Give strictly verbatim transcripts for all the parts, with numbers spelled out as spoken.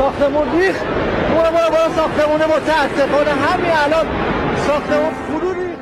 ساختمون ریخت. برو برو برو ساختمون متاسفانه همین الان ساختمون فرو ریخت.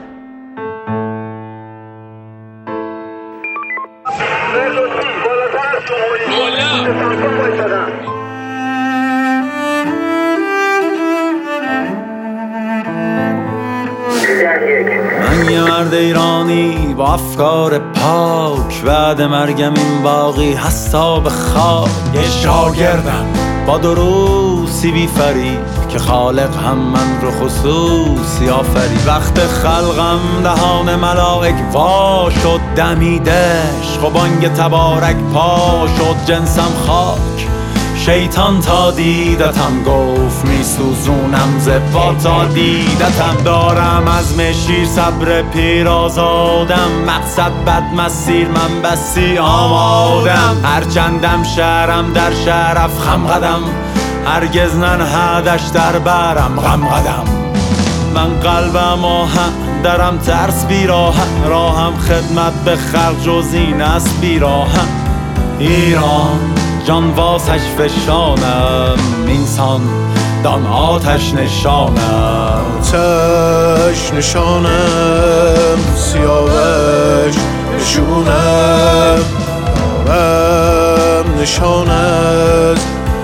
من یه مرد ایرانی با افکار پاک، بعد مرگم این باقی هستا به خاک. یه شاگردم با دروسی بی فریب که خالق هم من رو خصوصی آفرید. وقت خلقم دهان ملائک وا شد دمیدش، و بانگ تبارک پا شد جنسم خاک. شیطان تا دیدتم گفت میسوزونم زبا تا دیدتم. دارم عزم شیر صبر پیر آزادم، مقصد بد مسیر من بسی آمادم. هرچندم شهرم در شرف خم قدم، هرگز ننهدش در برم غم قدم. من قلبم آهن درم ترس بیراهن، راهم خدمت به خلق جز این است بیراهن. ایران جان واسش فشانم، اینسان دان آتش نشانم. آتش نشانم سیاوش نشونم، دارم نشان از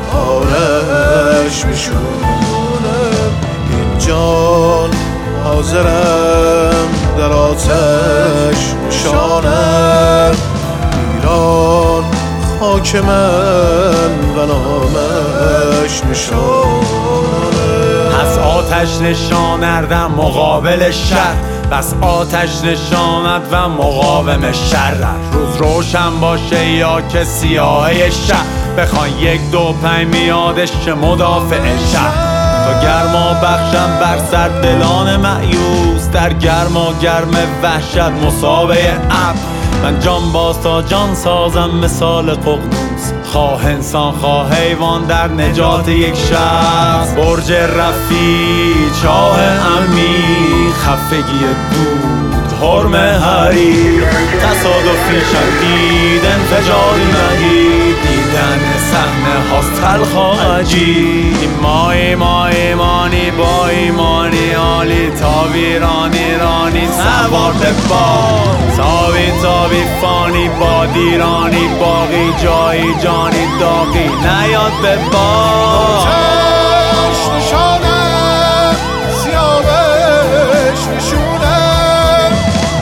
آرش میشونم. این جان حاضرم در آتش نشانم. ایران خاک من و نامش نشانه. پس آتش نشان اردم مقابل شر، بس آتش نشاند و مقاوم شر. روز روشن باشه یا که سیاهی شب، بخوان یک دو پنج میادش که مدافع شب. تا گرما بخشم بر سر دلان مایوس، در گرما گرم وحشت مسابه اب. من جان باز تا جان سازم مثال ققنوس، خواه انسان خواه حیوان در نجات یک شخص. برج رفیع چاه عمیق خفگی دود حرم حریر. تصادفی شدید انفجاری مهید، دیدن صحنه هاست تلخ و عجیب. ما ایما ایمانی با ایمانی عالی، تا ویران ایرانی سوار به باد. تابی تابی فانی با دیرانی باقی، جایی جانی داغی نیاد به باد. آتش نشانم سیاوش نشونم،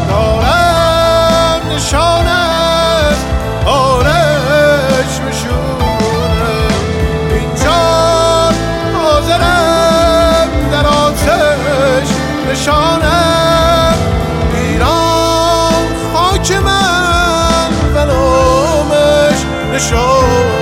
دارم نشان از آرش میشونم. اینجا حاضرم در آتش نشانم. ایران خاک من و نامش نشانم.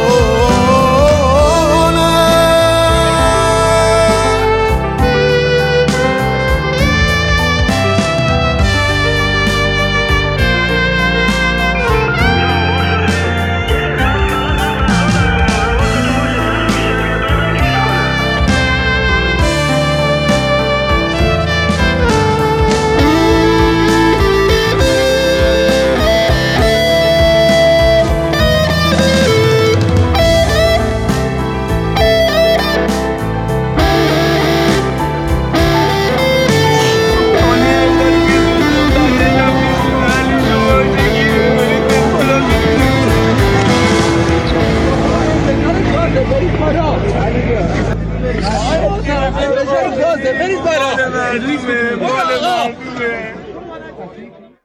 برید بالا.